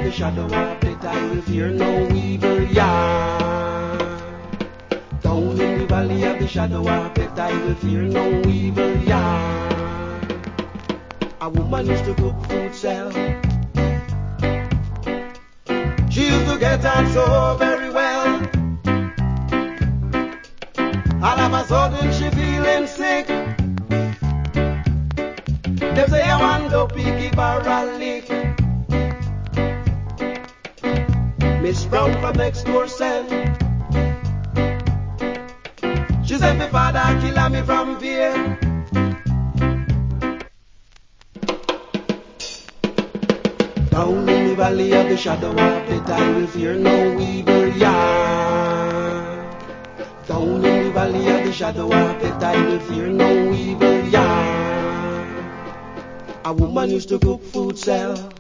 the shadow of death, I will fear no evil, yeah. Down in the valley of the shadow of death, I will fear no evil, yeah. A woman used to cook food sell. She used to get on so very well. All of a sudden she feeling sick. They say I want to give her a lick. Miss Brown from next door sent. She said my father killed me from fear. Down in the valley of the shadow of death, I will fear no evil, yeah. Down in the valley of the shadow of death, I will fear no evil, yeah. A woman used to cook food sell.